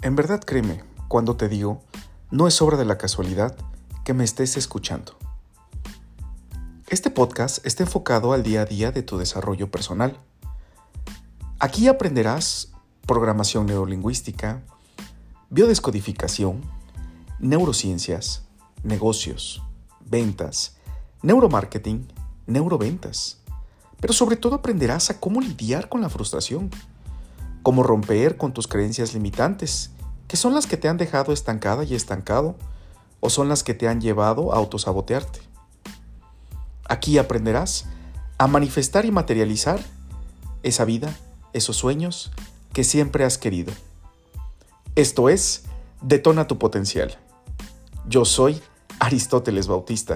En verdad créeme cuando te digo, no es obra de la casualidad que me estés escuchando. Este podcast está enfocado al día a día de tu desarrollo personal. Aquí aprenderás programación neurolingüística, biodescodificación, neurociencias, negocios, ventas, neuromarketing, neuroventas. Pero sobre todo aprenderás a cómo lidiar con la frustración, cómo romper con tus creencias limitantes, que son las que te han dejado estancada y estancado, o son las que te han llevado a autosabotearte. Aquí aprenderás a manifestar y materializar esa vida, esos sueños que siempre has querido. Esto es Detona tu Potencial. Yo soy Aristóteles Bautista.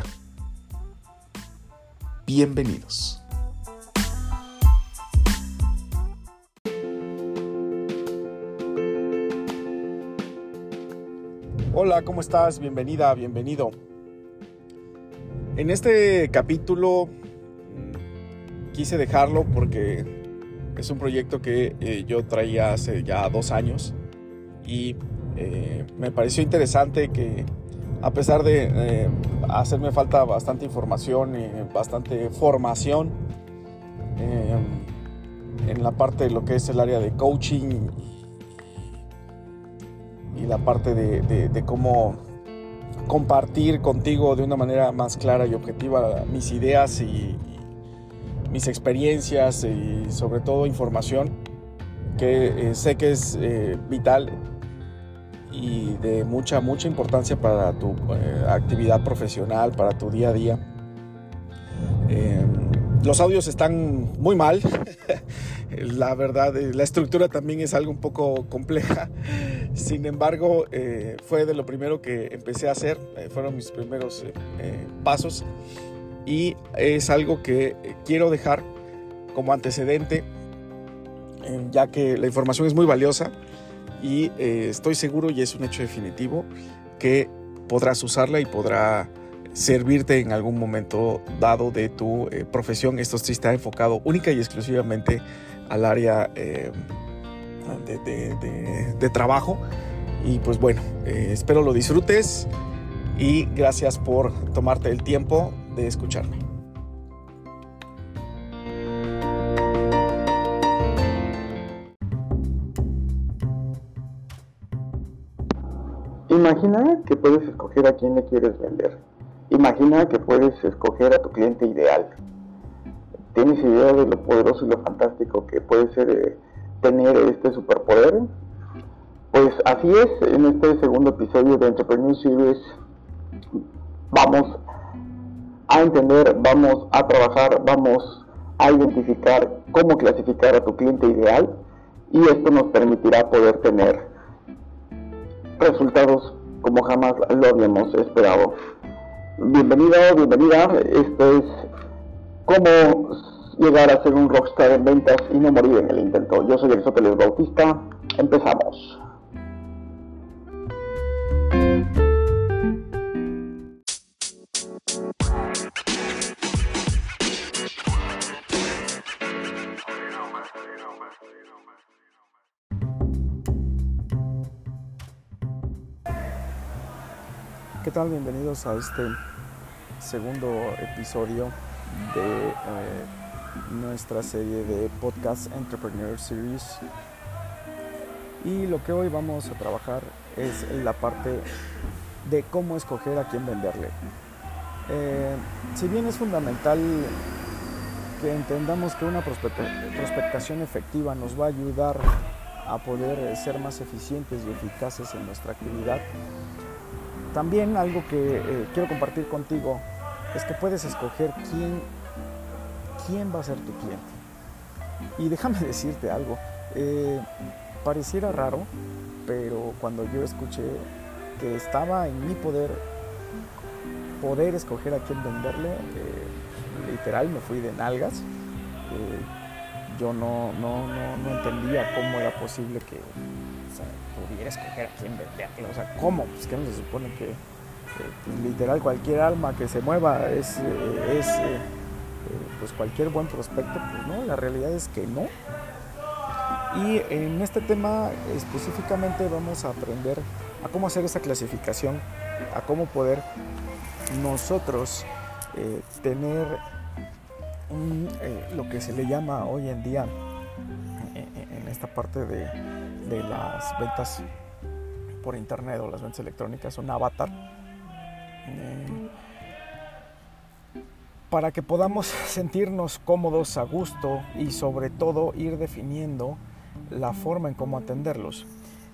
Bienvenidos. Hola, ¿cómo estás? Bienvenida, bienvenido. En este capítulo quise dejarlo porque es un proyecto que yo traía hace ya 2 años y me pareció interesante que a pesar de hacerme falta bastante información y bastante formación en la parte de lo que es el área de coaching y la parte de cómo compartir contigo de una manera más clara y objetiva mis ideas y mis experiencias y sobre todo información que sé que es vital y de mucha importancia para tu actividad profesional, para tu día a día. Los audios están muy mal. La verdad, la estructura también es algo un poco compleja. Sin embargo, fue de lo primero que empecé a hacer. Fueron mis primeros pasos. Y es algo que quiero dejar como antecedente, ya que la información es muy valiosa. Y estoy seguro, y es un hecho definitivo, que podrás usarla y podrá servirte en algún momento dado de tu profesión. Esto sí está enfocado única y exclusivamente al área de trabajo. Y pues bueno, espero lo disfrutes y gracias por tomarte el tiempo de escucharme. Imagina que puedes escoger a quién le quieres vender. Imagina que puedes escoger a tu cliente ideal. ¿Tienes idea de lo poderoso y lo fantástico que puede ser tener este superpoder? Pues así es, en este segundo episodio de Entrepreneur Series vamos a entender, vamos a trabajar, vamos a identificar cómo clasificar a tu cliente ideal y esto nos permitirá poder tener resultados como jamás lo habíamos esperado. Bienvenida, esto es cómo llegar a ser un rockstar en ventas y no morir en el intento. Yo soy Aristóteles Bautista, empezamos. ¿Qué tal? Bienvenidos a este segundo episodio de nuestra serie de podcast Entrepreneur Series. Y lo que hoy vamos a trabajar es la parte de cómo escoger a quién venderle. Si bien es fundamental que entendamos que una prospectación efectiva nos va a ayudar a poder ser más eficientes y eficaces en nuestra actividad, también algo que quiero compartir contigo es que puedes escoger quién va a ser tu cliente. Y déjame decirte algo, pareciera raro, pero cuando yo escuché que estaba en mi poder escoger a quién venderle, literal me fui de nalgas. Yo no entendía cómo era posible que pudiera escoger a quién venderle. O sea, ¿cómo? Pues que no se supone que literal cualquier alma que se mueva es pues cualquier buen prospecto. Pues no, la realidad es que no. Y en este tema específicamente vamos a aprender a cómo hacer esa clasificación, a cómo poder nosotros tener lo que se le llama hoy en día en esta parte de las ventas por internet o las ventas electrónicas, un avatar, para que podamos sentirnos cómodos, a gusto y sobre todo ir definiendo la forma en cómo atenderlos.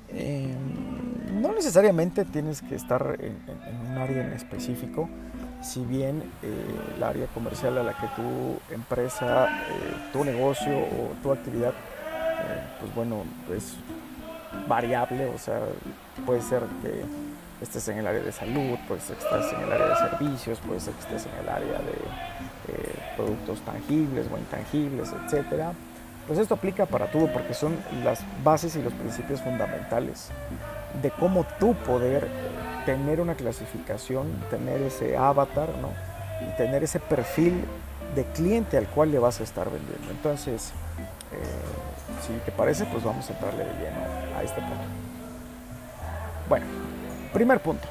No necesariamente tienes que estar en un área en específico, si bien el área comercial a la que tu empresa, tu negocio o tu actividad, pues bueno, es variable, o sea, puede ser que estés en el área de salud, puede ser que estés en el área de servicios, puede ser que estés en el área de productos tangibles o intangibles, etcétera. Pues esto aplica para todo porque son las bases y los principios fundamentales de cómo tú poder tener una clasificación, tener ese avatar, ¿no? Y tener ese perfil de cliente al cual le vas a estar vendiendo. Entonces, si te parece, pues vamos a entrarle de lleno a este punto. Bueno, primer punto.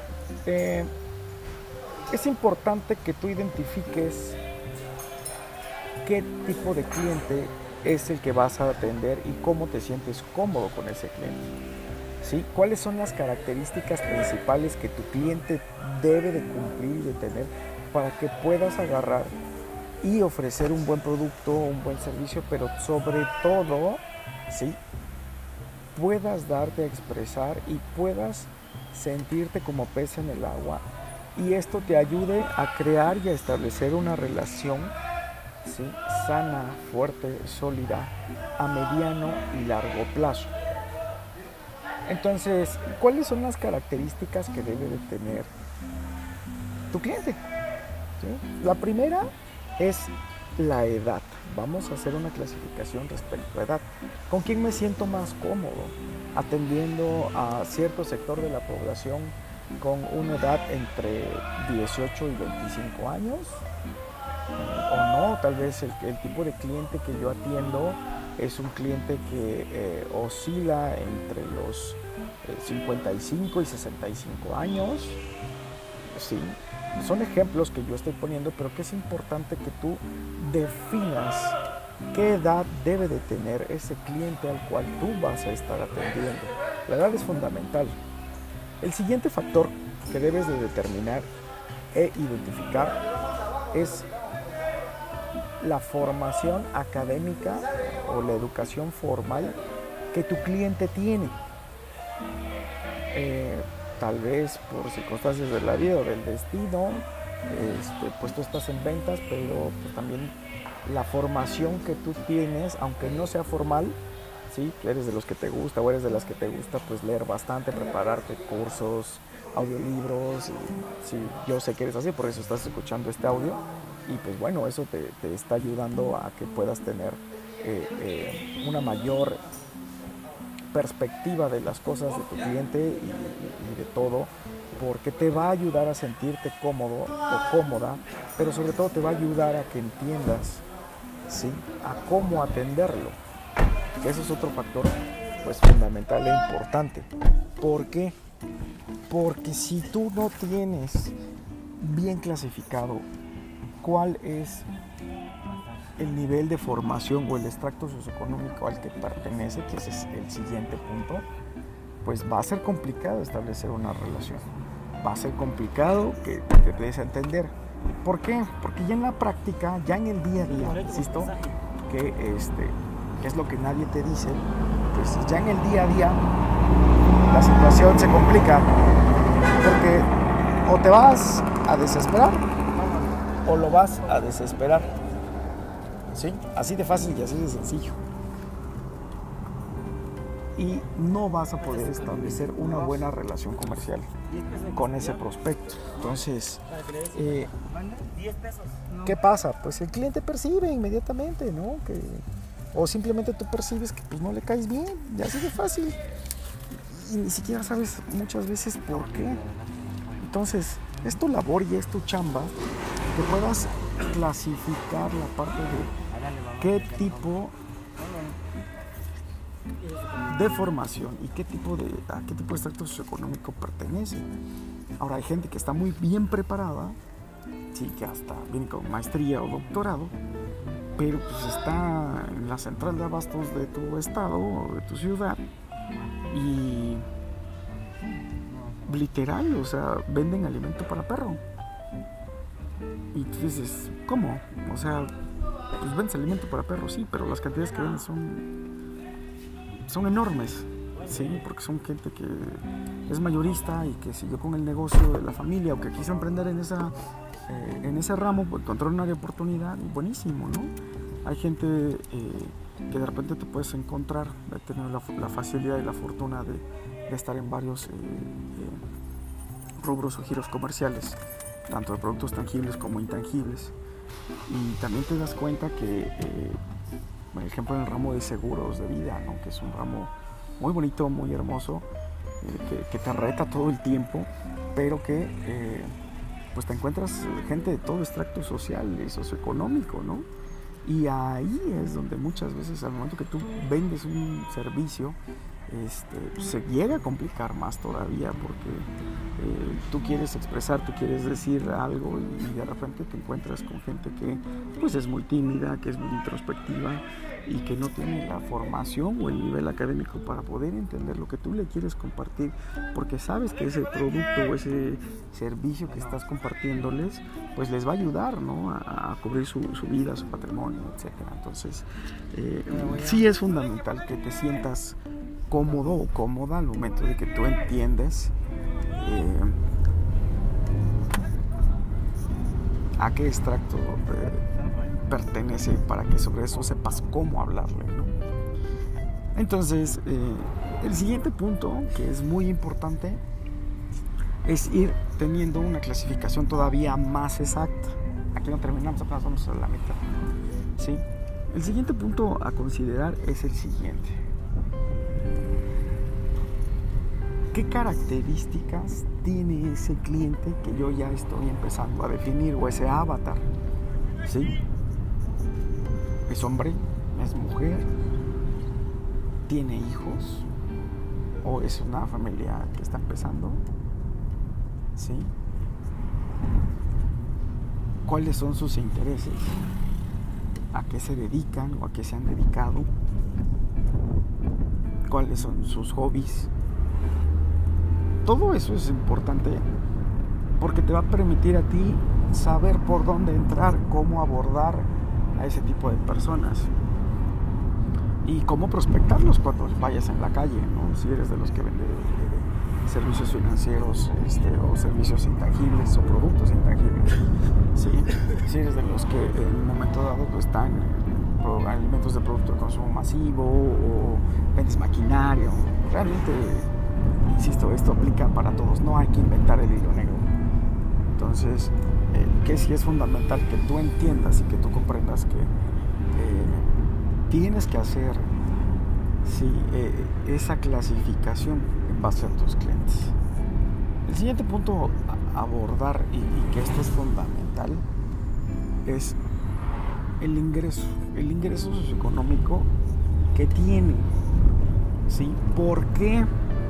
Es importante que tú identifiques qué tipo de cliente es el que vas a atender y cómo te sientes cómodo con ese cliente. ¿Sí? ¿Cuáles son las características principales que tu cliente debe de cumplir y de tener para que puedas agarrar y ofrecer un buen producto, un buen servicio, pero sobre todo, ¿sí?, puedas darte a expresar y puedas sentirte como pez en el agua, y esto te ayude a crear y a establecer una relación, ¿sí?, sana, fuerte, sólida, a mediano y largo plazo. Entonces, ¿cuáles son las características que debe de tener tu cliente? ¿Sí? La primera es la edad. Vamos a hacer una clasificación respecto a edad. ¿Con quién me siento más cómodo? Atendiendo a cierto sector de la población con una edad entre 18 y 25 años. O no, tal vez el tipo de cliente que yo atiendo es un cliente que oscila entre los 55 y 65 años. Sí, son ejemplos que yo estoy poniendo, pero que es importante que tú definas qué edad debe de tener ese cliente al cual tú vas a estar atendiendo. La edad es fundamental. El siguiente factor que debes de determinar e identificar es la formación académica o la educación formal que tu cliente tiene. Tal vez por circunstancias de la vida o del destino, pues tú estás en ventas, pero pues también la formación que tú tienes, aunque no sea formal, ¿sí?, eres de los que te gusta o eres de las que te gusta pues leer bastante, prepararte cursos, audiolibros, y sí, yo sé que eres así, por eso estás escuchando este audio, y pues bueno, eso te está ayudando a que puedas tener una mayor perspectiva de las cosas de tu cliente y de todo, porque te va a ayudar a sentirte cómodo o cómoda, pero sobre todo te va a ayudar a que entiendas, ¿sí?, a cómo atenderlo, que ese es otro factor pues fundamental e importante. ¿Por qué? Porque si tú no tienes bien clasificado cuál es el nivel de formación o el extracto socioeconómico al que pertenece, que ese es el siguiente punto, pues va a ser complicado establecer una relación. Va a ser complicado que te des a entender. ¿Por qué? Porque ya en la práctica, ya en el día a día, insisto, que es lo que nadie te dice, pues ya en el día a día la situación se complica, porque o te vas a desesperar o lo vas a desesperar. ¿Sí? Así de fácil y así de sencillo. Y no vas a poder establecer una buena relación comercial con ese prospecto. Entonces, ¿qué pasa? Pues el cliente percibe inmediatamente, ¿no? O simplemente tú percibes que pues no le caes bien, y así de fácil. Y ni siquiera sabes muchas veces por qué. Entonces, es tu labor y es tu chamba que puedas clasificar la parte de qué tipo de formación y a qué tipo de estrato socioeconómico pertenece. Ahora, hay gente que está muy bien preparada, sí, que hasta viene con maestría o doctorado, pero pues está en la central de abastos de tu estado o de tu ciudad y literal, o sea, venden alimento para perro. Y tú dices, ¿cómo? O sea, pues vendes alimento para perro, sí, pero las cantidades que venden son enormes, sí, porque son gente que es mayorista y que siguió con el negocio de la familia o que quiso emprender en ese ramo, pues encontrar una área de oportunidad, buenísimo, ¿no? Hay gente que de repente te puedes encontrar, de tener la facilidad y la fortuna de estar en varios rubros o giros comerciales, tanto de productos tangibles como intangibles. Y también te das cuenta que, por ejemplo, en el ramo de seguros de vida, ¿no? Que es un ramo muy bonito, muy hermoso, que te reta todo el tiempo, pero que pues te encuentras gente de todo extracto social y socioeconómico, ¿no? Y ahí es donde muchas veces al momento que tú vendes un servicio, se llega a complicar más todavía, porque tú quieres expresar, tú quieres decir algo y de repente te encuentras con gente que pues es muy tímida, que es muy introspectiva y que no tiene la formación o el nivel académico para poder entender lo que tú le quieres compartir, porque sabes que ese producto o ese servicio que estás compartiéndoles pues les va a ayudar, ¿no? a cubrir su vida, su patrimonio, etcétera. Entonces sí es fundamental que te sientas cómodo o cómoda al momento de que tú entiendes a qué extracto pertenece, para que sobre eso sepas cómo hablarle, ¿no? Entonces, el siguiente punto, que es muy importante, es ir teniendo una clasificación todavía más exacta. Aquí no terminamos, apenas vamos a la mitad, ¿sí? El siguiente punto a considerar es el siguiente. ¿Qué características tiene ese cliente que yo ya estoy empezando a definir, o ese avatar? ¿Sí? ¿Es hombre? ¿Es mujer? ¿Tiene hijos? ¿O es una familia que está empezando? ¿Sí? ¿Cuáles son sus intereses? ¿A qué se dedican o a qué se han dedicado? ¿Cuáles son sus hobbies? Todo eso es importante porque te va a permitir a ti saber por dónde entrar, cómo abordar a ese tipo de personas y cómo prospectarlos cuando vayas en la calle, ¿no? Si eres de los que vende servicios financieros o servicios intangibles o productos intangibles, ¿sí? Si eres de los que en un momento dado pues, están en alimentos de producto de consumo masivo o vendes maquinaria, realmente, insisto, esto aplica para todos, no hay que inventar el hilo negro. Entonces, que sí es fundamental que tú entiendas y que tú comprendas que tienes que hacer esa clasificación en base a tus clientes. El siguiente punto a abordar, y que esto es fundamental, es el ingreso socioeconómico que tiene, ¿sí? ¿Por qué?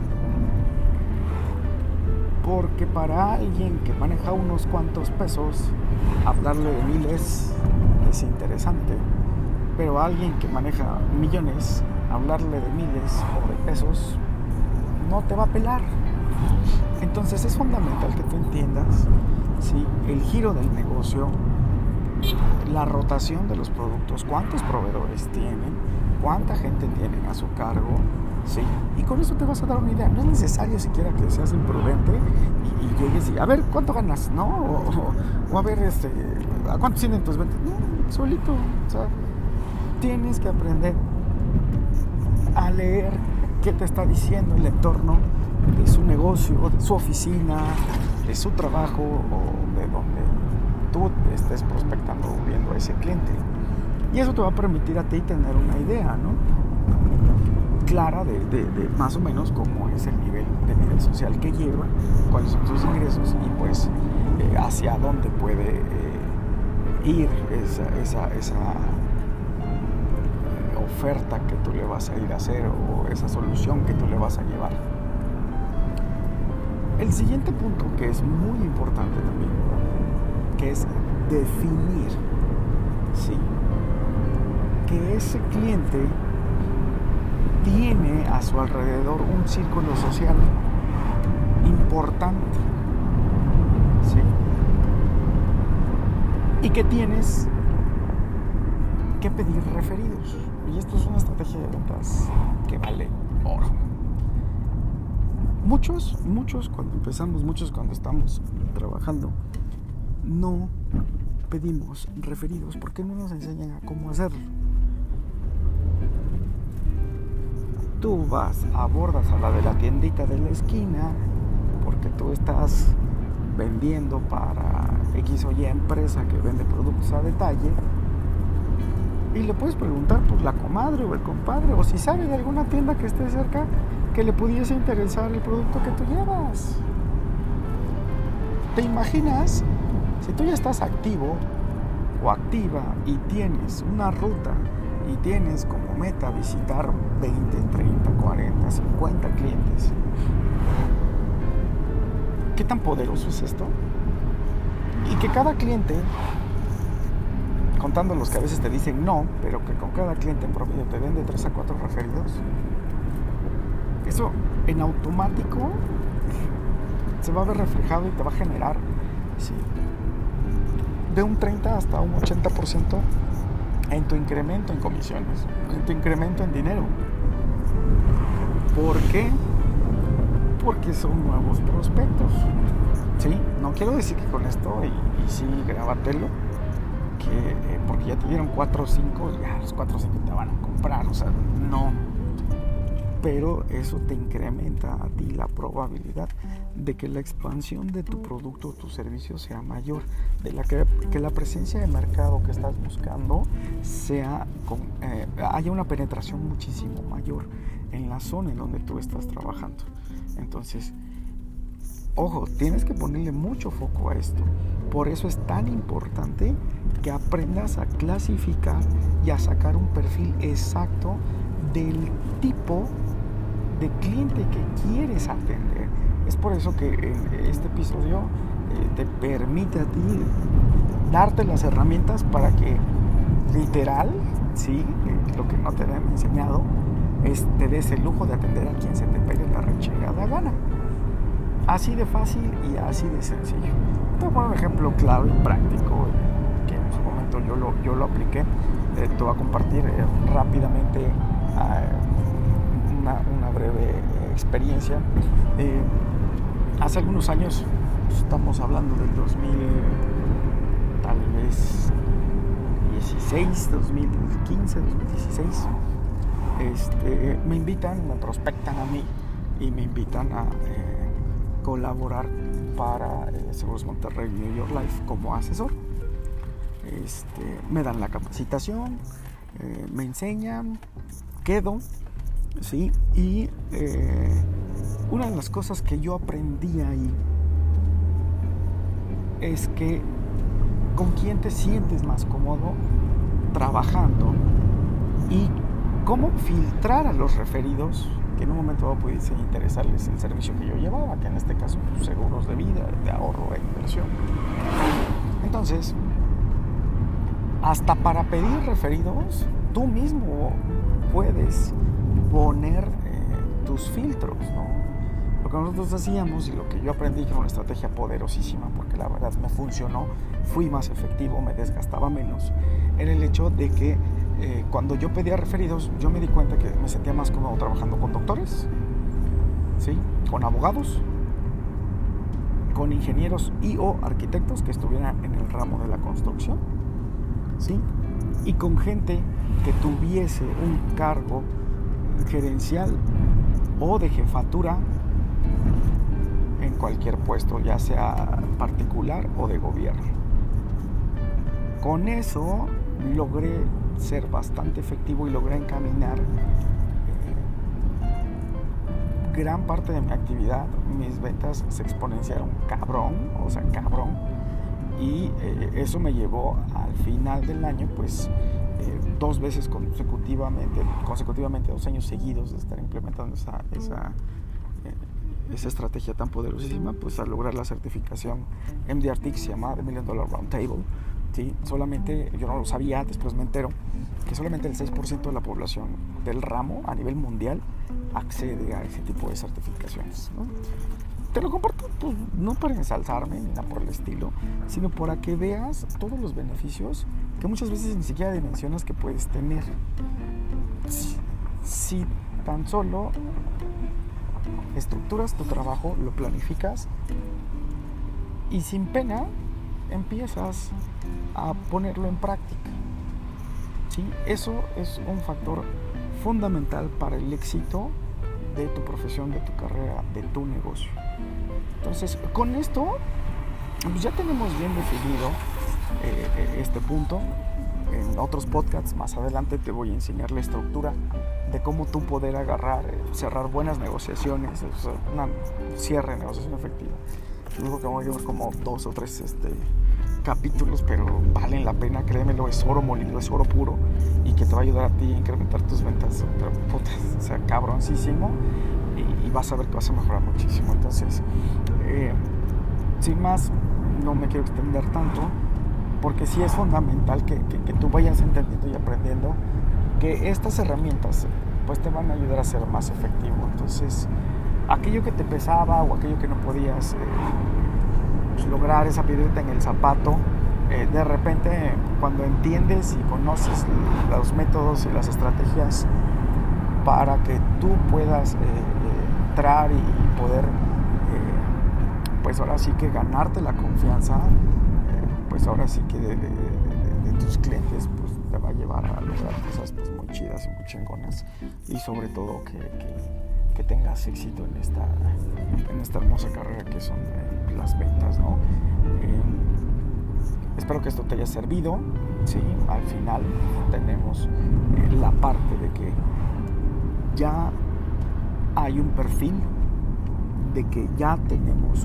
Porque para alguien que maneja unos cuantos pesos, hablarle de miles es interesante, pero a alguien que maneja millones, hablarle de miles o de pesos no te va a pelar. Entonces es fundamental que tú entiendas, ¿sí?, el giro del negocio, la rotación de los productos, cuántos proveedores tienen, cuánta gente tienen a su cargo, ¿sí? Y con eso te vas a dar una idea. No es necesario siquiera que seas imprudente y llegues y a ver cuánto ganas, ¿no? O a ver ¿a cuánto tienen tus ventas? No, solito. O sea, tienes que aprender a leer qué te está diciendo el entorno de su negocio, de su oficina, de su trabajo o de donde tú estés prospectando o viendo a ese cliente. Y eso te va a permitir a ti tener una idea, ¿no?, clara de más o menos cómo es el nivel de vida social que lleva, cuáles son sus ingresos y pues hacia dónde puede ir esa oferta que tú le vas a ir a hacer o esa solución que tú le vas a llevar. El siguiente punto, que es muy importante también, que es definir, ¿sí?, que ese cliente tiene a su alrededor un círculo social importante, ¿sí?, y que tienes que pedir referidos. Y esto es una estrategia de ventas que vale oro. Muchos cuando empezamos, muchos cuando estamos trabajando, no pedimos referidos porque no nos enseñan a cómo hacerlo. Tú vas, abordas a la de la tiendita de la esquina porque tú estás vendiendo para X o Y empresa que vende productos a detalle, y le puedes preguntar por la comadre o el compadre, o si sabe de alguna tienda que esté cerca que le pudiese interesar el producto que tú llevas. ¿Te imaginas si tú ya estás activo o activa y tienes una ruta y tienes como meta visitar 20, 30, 40, 50 clientes? ¿Qué tan poderoso es esto? Y que cada cliente, contando los que a veces te dicen no, pero que con cada cliente en promedio te den de 3 a 4 referidos, eso en automático se va a ver reflejado y te va a generar, ¿sí?, de un 30 hasta un 80% en tu incremento en comisiones, en tu incremento en dinero. ¿Por qué? Porque son nuevos prospectos, ¿sí? No quiero decir que con esto, y sí, grábatelo, que porque ya te dieron 4 o 5, ya los 4 o 5 te van a comprar, o sea, no. Pero eso te incrementa a ti la probabilidad de que la expansión de tu producto o tu servicio sea mayor, de la que la presencia de mercado que estás buscando haya una penetración muchísimo mayor en la zona en donde tú estás trabajando. Entonces, ojo, tienes que ponerle mucho foco a esto. Por eso es tan importante que aprendas a clasificar y a sacar un perfil exacto del tipo de cliente que quieres atender. Es por eso que este episodio te permite a ti darte las herramientas para que literal, sí, lo que no te han enseñado es te des el lujo de atender a quien se te pegue la rechingada gana. Así de fácil y así de sencillo. Te voy a poner un ejemplo claro y práctico que en su momento yo lo apliqué. Te voy a compartir rápidamente una breve experiencia. Hace algunos años, estamos hablando del 2000, tal vez 16, 2015, 2016, me prospectan a mí y me invitan a colaborar para Seguros Monterrey New York Life como asesor. Me dan la capacitación, me enseñan, quedo, ¿sí? Y una de las cosas que yo aprendí ahí es que con quién te sientes más cómodo trabajando y cómo filtrar a los referidos que en un momento dado pudiese interesarles el servicio que yo llevaba, que en este caso seguros de vida, de ahorro e inversión. Entonces, hasta para pedir referidos, tú mismo puedes poner tus filtros, ¿no? Lo que nosotros hacíamos y lo que yo aprendí, que era una estrategia poderosísima, porque la verdad me funcionó, fui más efectivo, me desgastaba menos, era el hecho de que cuando yo pedía referidos, yo me di cuenta que me sentía más cómodo trabajando con doctores, ¿sí?, con abogados, con ingenieros y o arquitectos que estuvieran en el ramo de la construcción, ¿sí?, y con gente que tuviese un cargo gerencial o de jefatura en cualquier puesto, ya sea particular o de gobierno. Con eso logré ser bastante efectivo y logré encaminar gran parte de mi actividad. Mis ventas se exponenciaron cabrón, y eso me llevó al final del año pues 2 veces consecutivamente 2 años seguidos de estar implementando esa estrategia tan poderosísima, pues al lograr la certificación MDRT, que se llama The $1 Million Round Table, ¿sí? Solamente, yo no lo sabía, después me entero que solamente el 6% de la población del ramo a nivel mundial accede a ese tipo de certificaciones, ¿no? Te lo comparto, pues, no para ensalzarme ni nada por el estilo, sino para que veas todos los beneficios que muchas veces ni siquiera dimensionas que puedes tener. Si tan solo estructuras tu trabajo, lo planificas y sin pena empiezas a ponerlo en práctica, ¿sí? Eso es un factor fundamental para el éxito de tu profesión, de tu carrera, de tu negocio. Entonces, con esto pues ya tenemos bien definido este punto. En otros podcasts más adelante te voy a enseñar la estructura de cómo tú poder agarrar, cerrar buenas negociaciones, un cierre de negociación efectiva. Yo creo que voy a llevar como 2 o 3 capítulos, pero valen la pena, créemelo, es oro molido, es oro puro, y que te va a ayudar a ti a incrementar tus ventas, pero puta, o sea, cabroncísimo, y vas a ver que vas a mejorar muchísimo. Entonces, sin más, no me quiero extender tanto, porque sí es fundamental que tú vayas entendiendo y aprendiendo que estas herramientas pues te van a ayudar a ser más efectivo. Entonces, aquello que te pesaba o aquello que no podías lograr, esa piedrita en el zapato, de repente cuando entiendes y conoces los métodos y las estrategias para que tú puedas entrar y poder pues ahora sí que ganarte la confianza, pues ahora sí que de tus clientes, pues te va a llevar a lograr cosas pues muy chidas y muy chingonas, y sobre todo que tengas éxito en esta hermosa carrera que son las ventas, ¿no? Espero que esto te haya servido, ¿sí? Al final tenemos la parte de que ya hay un perfil, de que ya tenemos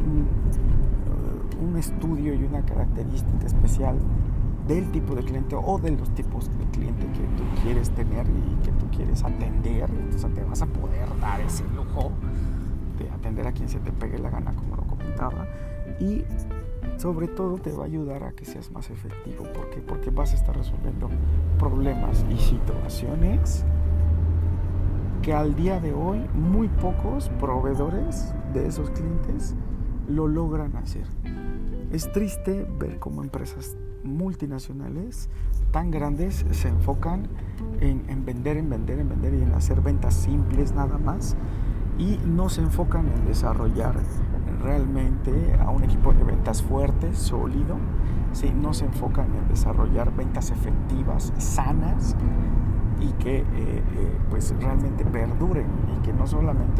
un estudio y una característica especial del tipo de cliente o de los tipos de cliente que tú quieres tener y que tú quieres atender. Entonces te vas a poder dar ese lujo de atender a quien se te pegue la gana, como lo comentaba, y sobre todo te va a ayudar a que seas más efectivo. ¿Por qué? Porque vas a estar resolviendo problemas y situaciones que al día de hoy muy pocos proveedores de esos clientes lo logran hacer. Es triste ver cómo empresas multinacionales tan grandes se enfocan en vender y en hacer ventas simples nada más, y no se enfocan en desarrollar realmente a un equipo de ventas fuerte, sólido, ¿sí? No se enfocan en desarrollar ventas efectivas, sanas, y que pues realmente perduren, y que no solamente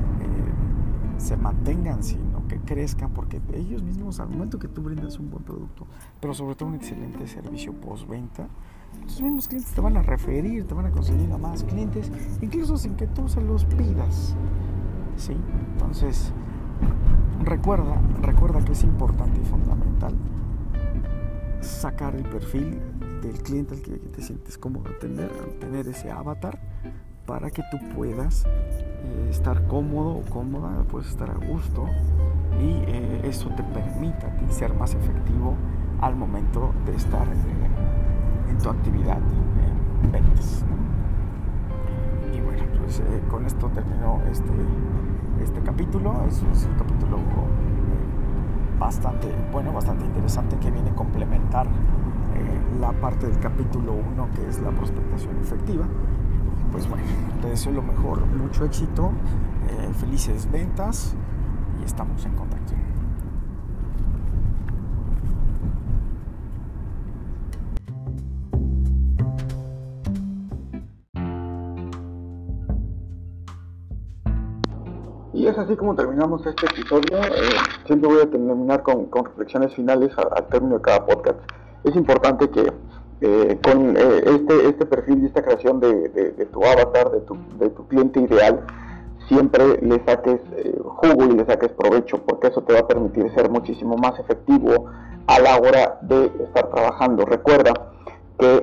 se mantengan, sino que crezcan, porque ellos mismos, al momento que tú brindas un buen producto, pero sobre todo un excelente servicio postventa, tus mismos clientes te van a referir, te van a conseguir a más clientes, incluso sin que tú se los pidas, ¿sí? Entonces, recuerda que es importante y fundamental sacar el perfil del cliente al que te sientes cómodo tener ese avatar, para que tú puedas estar cómodo o cómoda, puedes estar a gusto, y eso te permita a ti ser más efectivo al momento de estar en tu actividad en ventas, ¿no? Y bueno, pues con esto terminó este capítulo. Es un capítulo bastante bueno, bastante interesante, que viene a complementar la parte del capítulo 1, que es la prospectación efectiva. Pues bueno, te deseo lo mejor, mucho éxito, felices ventas, y estamos en contacto. Y es así como terminamos este episodio. Siempre voy a terminar con reflexiones finales al término de cada podcast. Es importante que con este perfil y esta creación de tu avatar, de tu cliente ideal, siempre le saques jugo y le saques provecho, porque eso te va a permitir ser muchísimo más efectivo a la hora de estar trabajando. Recuerda que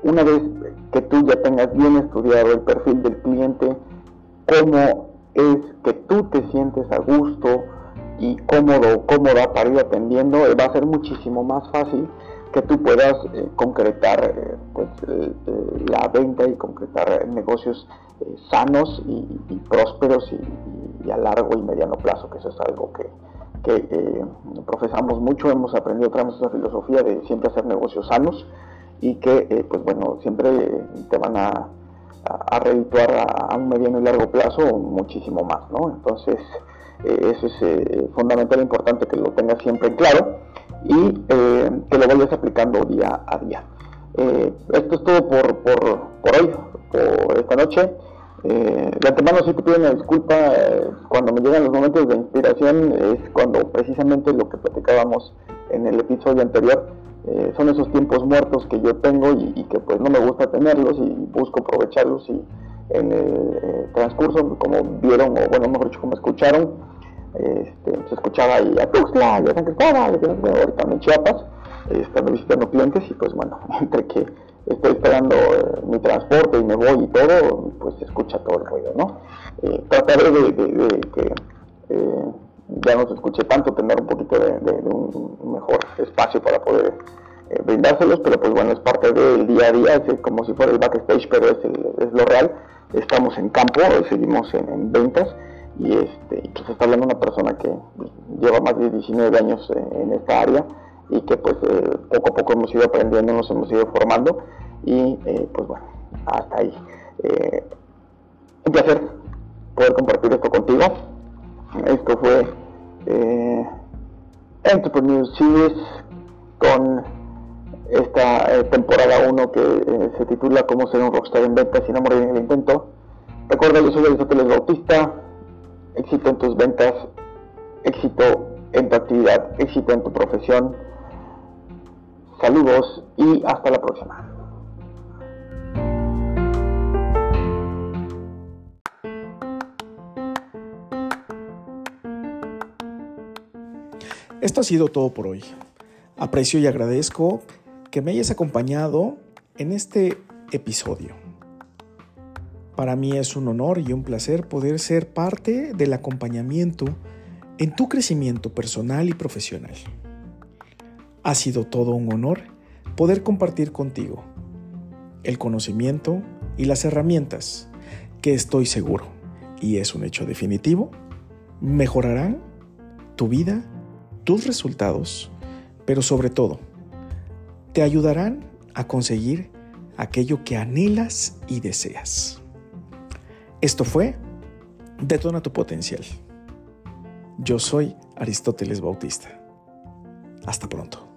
una vez que tú ya tengas bien estudiado el perfil del cliente, cómo es que tú te sientes a gusto y cómodo, cómoda para ir atendiendo, va a ser muchísimo más fácil que tú puedas concretar la venta y concretar negocios sanos y prósperos y a largo y mediano plazo, que eso es algo que profesamos mucho. Hemos aprendido, traemos esa filosofía de siempre hacer negocios sanos y que siempre te van a redituar a un mediano y largo plazo muchísimo más, ¿no? Entonces eso es fundamental e importante que lo tengas siempre en claro y que lo vayas aplicando día a día. Esto es todo por hoy, por esta noche. De antemano sí te pido una disculpa, cuando me llegan los momentos de inspiración es cuando precisamente lo que platicábamos en el episodio anterior, son esos tiempos muertos que yo tengo y que pues no me gusta tenerlos y busco aprovecharlos, y en el transcurso, como vieron, o bueno, mejor dicho, como escucharon, se escuchaba ahí a Tuxtla, y a San Cristóbal, ahorita en Chiapas, estando visitando clientes, y pues bueno, entre que estoy esperando mi transporte y me voy y todo, pues se escucha todo el ruido, ¿no? Trataré de que ya no se escuche tanto, tener un poquito de un mejor espacio para poder brindárselos, pero pues bueno, es parte del día a día, es como si fuera el backstage, pero es lo real. Estamos en campo, seguimos en ventas, y pues está hablando una persona que lleva más de 19 años en esta área, y que pues poco a poco hemos ido aprendiendo, nos hemos ido formando, y pues bueno, hasta ahí. Un placer poder compartir esto contigo. Esto fue Entrepreneur Series con esta temporada 1 que se titula Cómo ser un rockstar en ventas sin amor en el intento. Recuerda, yo soy Aristóteles Bautista. Éxito en tus ventas, éxito en tu actividad, éxito en tu profesión. Saludos y hasta la próxima. Esto ha sido todo por hoy. Aprecio y agradezco que me hayas acompañado en este episodio. Para mí es un honor y un placer poder ser parte del acompañamiento en tu crecimiento personal y profesional. Ha sido todo un honor poder compartir contigo el conocimiento y las herramientas que estoy seguro, y es un hecho definitivo, mejorarán tu vida, tus resultados, pero sobre todo, te ayudarán a conseguir aquello que anhelas y deseas. Esto fue Detona tu Potencial. Yo soy Aristóteles Bautista. Hasta pronto.